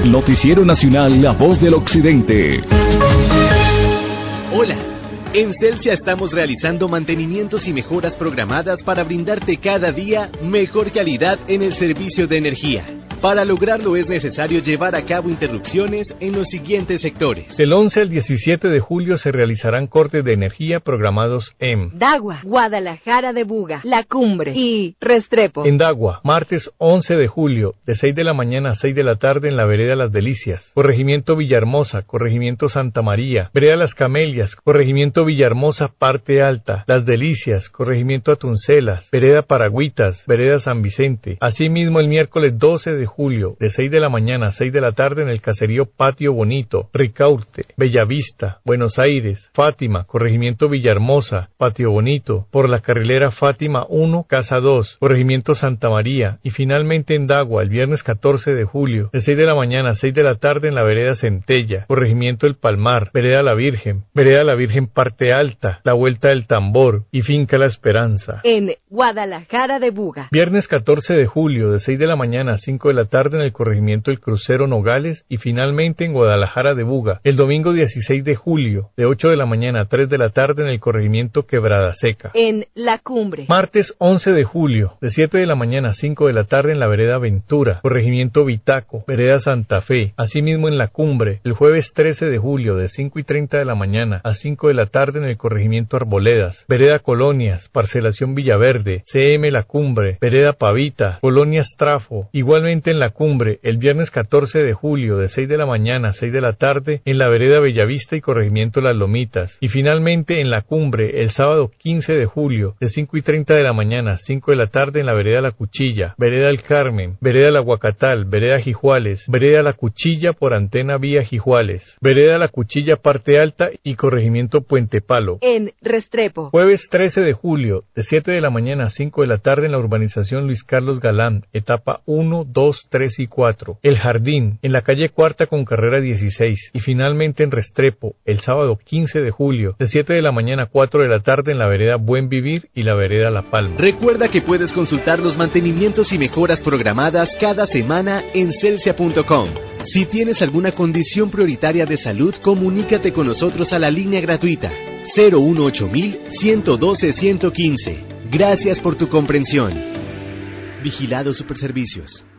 Noticiero Nacional La Voz del Occidente. Hola, en Celsia estamos realizando mantenimientos y mejoras programadas para brindarte cada día mejor calidad en el servicio de energía. Para lograrlo es necesario llevar a cabo interrupciones en los siguientes sectores. Del 11 al 17 de julio se realizarán cortes de energía programados en Dagua, Guadalajara de Buga, La Cumbre y Restrepo. En Dagua, martes 11 de julio, de 6 de la mañana a 6 de la tarde en la vereda Las Delicias, corregimiento Villahermosa, corregimiento Santa María, vereda Las Camelias, corregimiento Villahermosa, parte alta, Las Delicias, corregimiento Atuncelas, vereda Paragüitas, vereda San Vicente. Asimismo, el miércoles 12 de julio, de 6 de la mañana a 6 de la tarde en el caserío Patio Bonito, Ricaurte, Bellavista, Buenos Aires, Fátima, corregimiento Villahermosa, Patio Bonito, por la carrilera Fátima 1, Casa 2, corregimiento Santa María, y finalmente en Dagua, el viernes 14 de julio, de 6 de la mañana a 6 de la tarde en la vereda Centella, corregimiento El Palmar, vereda La Virgen parte alta, la Vuelta del Tambor y finca La Esperanza. En Guadalajara de Buga. Viernes 14 de julio, de 6 de la mañana a 5 de la tarde en el corregimiento El Crucero Nogales y finalmente en Guadalajara de Buga. El domingo 16 de julio, de 8 de la mañana a 3 de la tarde en el corregimiento Quebrada Seca. En La Cumbre. Martes 11 de julio, de 7 de la mañana a 5 de la tarde en la vereda Ventura, corregimiento Vitaco, vereda Santa Fe. Asimismo en La Cumbre, el jueves 13 de julio, de 5:30 de la mañana a 5 de la tarde en el corregimiento Arboledas, vereda Colonias, parcelación Villaverde, CM La Cumbre, vereda Pavita, Colonias Trafo. Igualmente en La Cumbre, el viernes 14 de julio, de 6 de la mañana a 6 de la tarde en la vereda Bellavista y corregimiento Las Lomitas. Y finalmente en La Cumbre, el sábado 15 de julio, de 5:30 de la mañana a 5 de la tarde en la vereda La Cuchilla, vereda El Carmen, vereda La Huacatal, vereda Jijuales, vereda La Cuchilla por Antena Vía Jijuales, vereda La Cuchilla parte alta y corregimiento Puente Palo. En Restrepo. Jueves 13 de julio, de 7 de la mañana a 5 de la tarde en la urbanización Luis Carlos Galán, etapa 1, 2, 3 y 4. El Jardín, en la calle Cuarta con carrera 16. Y finalmente en Restrepo, el sábado 15 de julio, de 7 de la mañana a 4 de la tarde en la vereda Buen Vivir y la vereda La Palma. Recuerda que puedes consultar los mantenimientos y mejoras programadas cada semana en celsia.com. Si tienes alguna condición prioritaria de salud, comunícate con nosotros a la línea gratuita 018-112-115. Gracias por tu comprensión. Vigilado Superservicios.